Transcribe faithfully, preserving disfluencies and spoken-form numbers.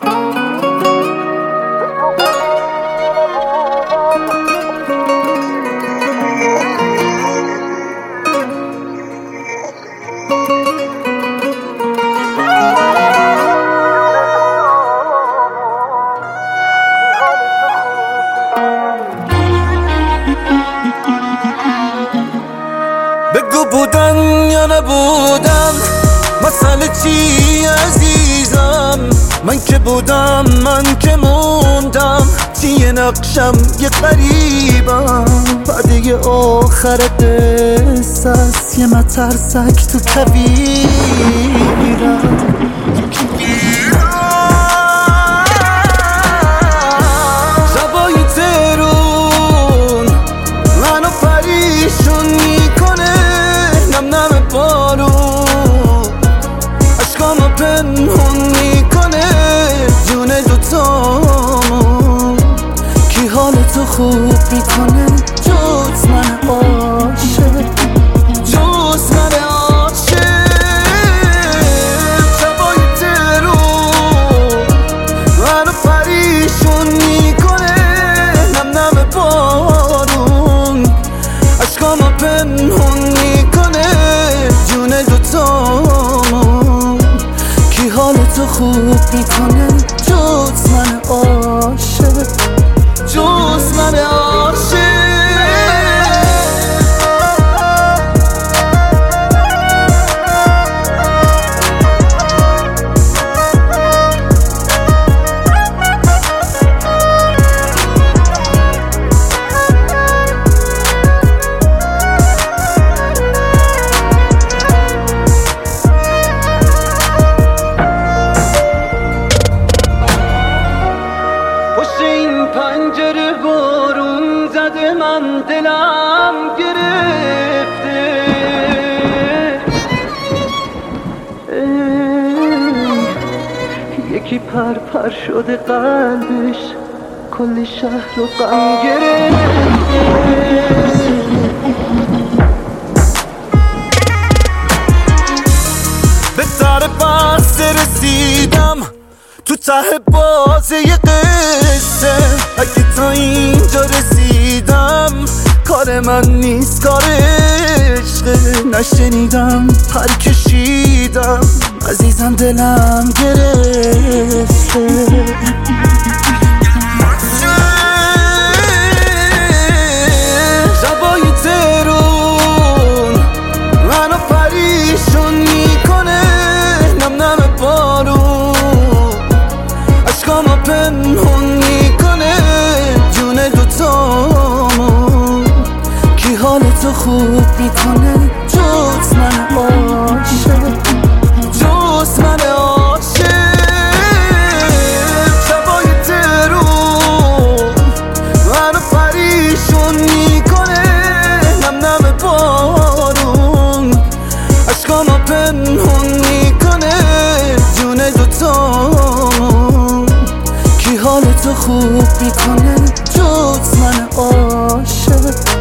بگو بودن یا نبودم، مسئله چی عزیزم؟ من که بودم، من که موندم، چیه نقشم یه غریبم. بعد آخر قصه است یه مترسک تو کویرم. شبای ترون منو پریشون میکنه، نم نم بارون عشقامو پنهون میکنه. جون دوتامون کی حالتو خوب میکنه جز من عاشق، جز من عاشق. شبای ترون منو پریشون میکنه، نم نم بارون عشقامو پنهون میکنه. جون دوتامون کی حالتو خوب میکنه جز من عاشق، جز من عاشق. پنجره بارون زده، من دلم گرفته. یکی پر پر شده قلبش، کل شهر رو غم گرفته. به در بسته رسیدم، تو ته بازه یه قصه. اگه تا اینجا رسیدم کار من نیست، کار عشقه. نشنیدم پر کشیدم، عزیزم دلم گرفته. شبای ترون منو پریشون میکنه، نم نم بارون عشقامو پنهون میکنه. جون دوتامون کی حالتو خوب میکنه جز من عاشق، جز من عاشق. شبای ترون منو پریشون میکنه، نم نم بارون عشقامو پنهون میکنه. جون دوتامون کی حالتو خوب میکنه جز من عاشق.